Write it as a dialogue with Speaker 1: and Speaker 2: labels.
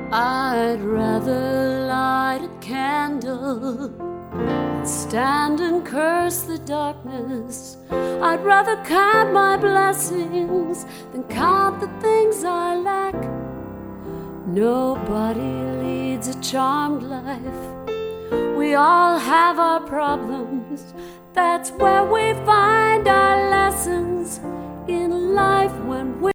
Speaker 1: I'd rather light a candle than stand and curse the darkness. I'd rather count my blessings than count the things I lack. Nobody leads a charmed life. We all have our problems. That's where we find our lessons in life when we